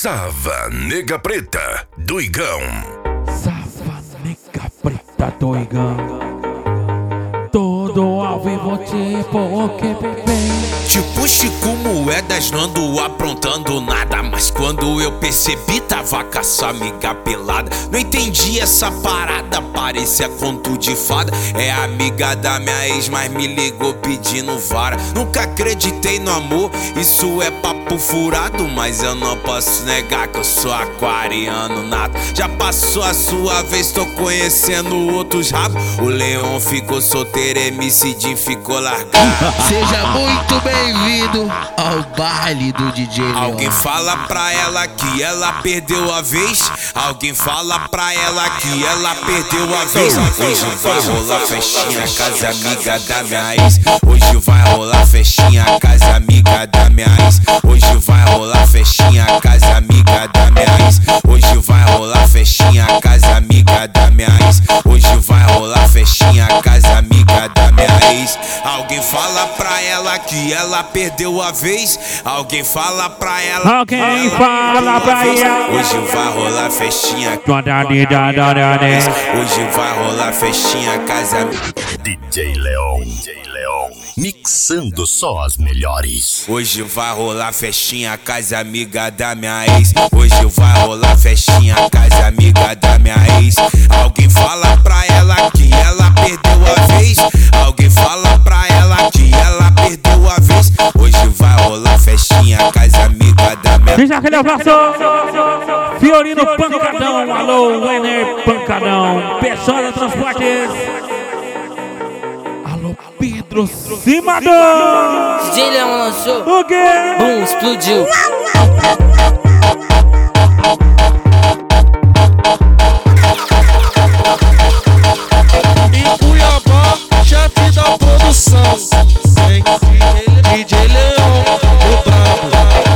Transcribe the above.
Sava Nega Preta, Doigão. Sava Nega Preta, Doigão. Todo ao vivo tipo que bebê. Tipo Chico Moedas, não ando aprontando nada, mas quando eu percebi tava com a sua amiga pelada. Não entendi essa parada, parecia conto de fada. É amiga da minha ex, mas me ligou pedindo vara. Nunca acreditei no amor, isso é papo furado, mas eu não posso negar que eu sou aquariano nato. Já passou a sua vez, tô conhecendo outros rabos. O Leon ficou solteiro, MC Jim ficou largado. Seja muito bem-vindo ao baile do DJ Leon. Alguém fala pra ela que ela perdeu a vez. Alguém fala pra ela que ela perdeu a vez. Hoje vai rolar festinha, casa amiga da minha ex. Hoje vai rolar festinha, casa amiga da minha ex. Hoje vai rolar festinha, casa amiga da minha ex. Hoje vai rolar festinha, casa amiga da minha ex. Hoje vai rolar festinha, casa amiga da minha ex. Alguém fala pra ela que ela perdeu a vez. Alguém fala pra ela. Alguém fala pra ela. Hoje vai rolar festinha. Hoje vai rolar festinha, casa DJ Leon. Mixando só as melhores. Hoje vai rolar festinha, casa amiga da minha ex. Hoje vai rolar festinha, casa amiga da minha ex. Alguém fala pra ela que ela perdeu a vez. Alguém fala pra ela que ela perdeu a vez. Hoje vai rolar festinha, casa amiga da minha ex. Deixa aquele abraço. Fiorino Pancadão. Alô, Wenner Pancadão. Pessoal da Transportes. Alô, Pedro Simadão. DJ Leon lançou. O quê? Bum, explodiu. Em Cuiabá, chefe da produção. DJ Leon.